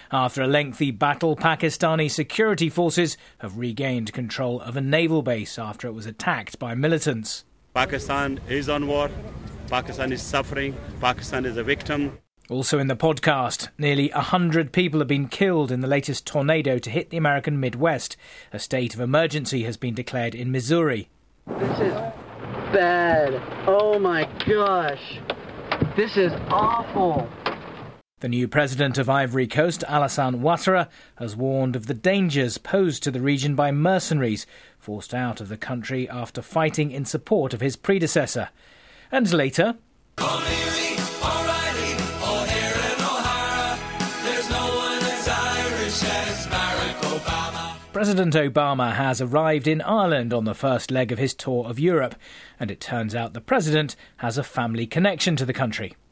After a lengthy battle, Pakistani security forces have regained control of a naval base after it was attacked by militants. Pakistan is on war. Pakistan is suffering. Pakistan is a victim. Also in the podcast, nearly 100 people have been killed in the latest tornado to hit the American Midwest. A state of emergency has been declared in Missouri. This is bad. Oh my gosh. This is awful. The new president of Ivory Coast, Alassane Ouattara, has warned of the dangers posed to the region by mercenaries forced out of the country after fighting in support of his predecessor. And later, President Obama has arrived in Ireland on the first leg of his tour of Europe, and it turns out the president has a family connection to the country.